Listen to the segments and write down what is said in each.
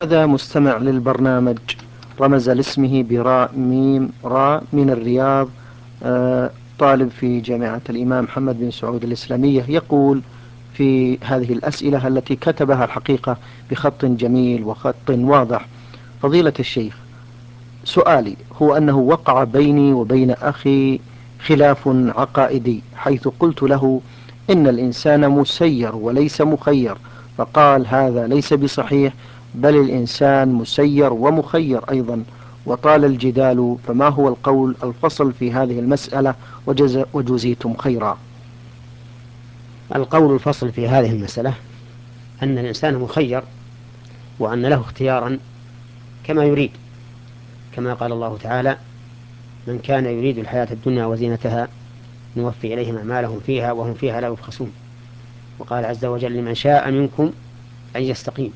هذا مستمع للبرنامج رمز لاسمه براء ميم راء من الرياض، طالب في جامعة الإمام محمد بن سعود الإسلامية، يقول في هذه الأسئلة التي كتبها الحقيقة بخط جميل وخط واضح: فضيلة الشيخ، سؤالي هو أنه وقع بيني وبين أخي خلاف عقائدي، حيث قلت له إن الإنسان مسير وليس مخير، فقال هذا ليس بصحيح، بل الإنسان مسير ومخير أيضا، وطال الجدال، فما هو القول الفصل في هذه المسألة؟ وجزيتم خيرا. القول الفصل في هذه المسألة أن الإنسان مخير، وأن له اختيارا كما يريد، كما قال الله تعالى: من كان يريد الحياة الدنيا وزينتها نوفي إليهم أعمالهم فيها وهم فيها لا يبخسون. وقال عز وجل: لمن شاء منكم أن يستقيم.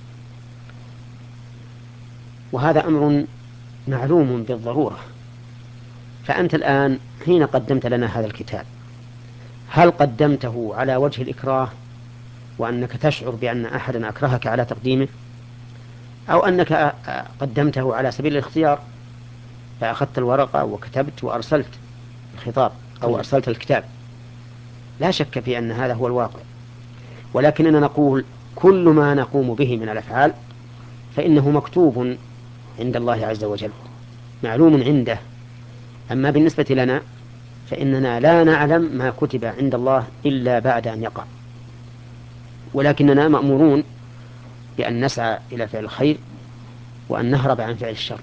وهذا أمر معلوم بالضرورة. فأنت الآن حين قدمت لنا هذا الكتاب، هل قدمته على وجه الإكراه وأنك تشعر بأن أحدا أكرهك على تقديمه، أو أنك قدمته على سبيل الاختيار، فأخذت الورقة وكتبت وأرسلت الخطاب أو طيب. أرسلت الكتاب؟ لا شك في أن هذا هو الواقع، ولكننا نقول كل ما نقوم به من الأفعال فإنه مكتوب عند الله عز وجل، معلوم عنده. أما بالنسبة لنا فإننا لا نعلم ما كتب عند الله إلا بعد أن يقع، ولكننا مأمورون بأن نسعى إلى فعل الخير وأن نهرب عن فعل الشر،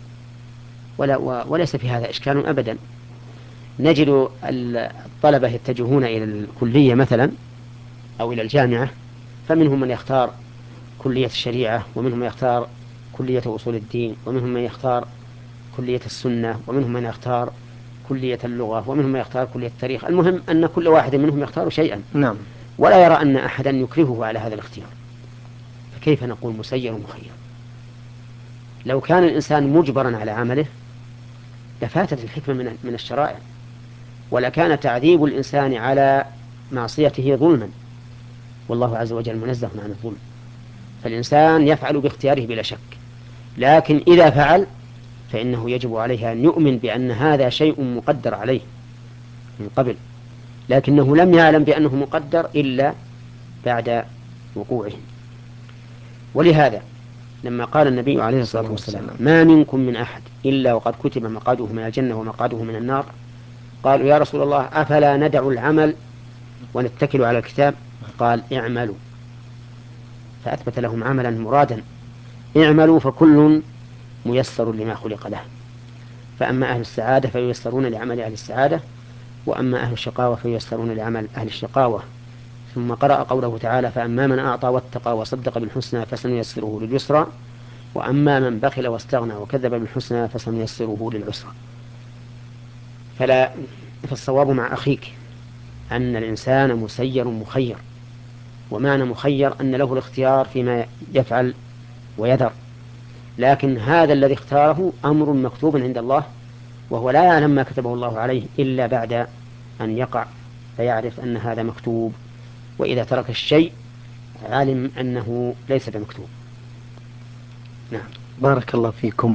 وليس في هذا إشكال أبدا. نجد الطلبة يتجهون إلى الكلية مثلا أو إلى الجامعة، فمنهم من يختار كلية الشريعة، ومنهم من يختار كلية أصول الدين، ومنهم من يختار كلية السنة، ومنهم من يختار كلية اللغة، ومنهم من يختار كلية التاريخ. المهم أن كل واحد منهم يختار شيئا، نعم. ولا يرى أن أحدا يكرهه على هذا الاختيار. فكيف نقول مسير ومخير؟ لو كان الإنسان مجبرا على عمله لفاتت الحكمة من الشرائع، ولكان تعذيب الإنسان على معصيته ظلما، والله عز وجل منزه عن الظلم. فالإنسان يفعل باختياره بلا شك، لكن إذا فعل فإنه يجب عليه أن يؤمن بأن هذا شيء مقدر عليه من قبل، لكنه لم يعلم بأنه مقدر إلا بعد وقوعه. ولهذا لما قال النبي عليه الصلاة صلى والسلام: الله. ما منكم من أحد إلا وقد كتب مقعده من الجنة ومقعده من النار، قالوا يا رسول الله أفلا ندع العمل ونتكل على الكتاب؟ قال: اعملوا. فأثبت لهم عملا مرادا: اعملوا فكل ميسر لما خلق له. فأما أهل السعادة فييسرون لعمل أهل السعادة، وأما أهل الشقاوة فييسرون لعمل أهل الشقاوة. ثم قرأ قوله تعالى: فأما من أعطى واتقى وصدق بالحسنى فسنيسره لليسرى، وأما من بخل واستغنى وكذب بالحسنى فسنيسره للعسرى. فالصواب مع أخيك أن الإنسان مسير مخير، ومعنى مخير أن له الاختيار فيما يفعل ويذر، لكن هذا الذي اختاره أمر مكتوب عند الله، وهو لا يعلم ما كتبه الله عليه إلا بعد أن يقع فيعرف أن هذا مكتوب، وإذا ترك الشيء علم أنه ليس بمكتوب. نعم. بارك الله فيكم.